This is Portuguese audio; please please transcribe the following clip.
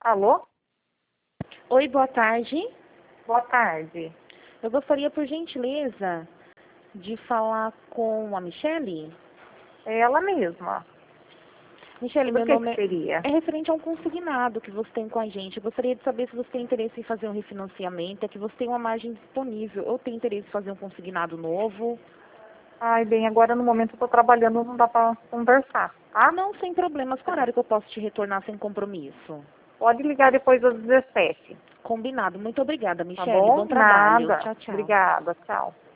Alô? Oi, boa tarde. Boa tarde. Eu gostaria, por gentileza, de falar com a Michele. É ela mesma. Michele, Do meu que nome seria? é referente a um consignado que você tem com a gente. Eu gostaria de saber se você tem interesse em fazer um refinanciamento, é que você tem uma margem disponível, ou tem interesse em fazer um consignado novo. Ai, bem, agora no momento eu tô trabalhando, não dá pra conversar, tá? Não, sem problemas. Qual horário que eu posso te retornar sem compromisso? Pode ligar depois das 17, Combinado. Muito obrigada, tá Michele. bom? Bom trabalho. Nada. Tchau, tchau. Obrigada, tchau.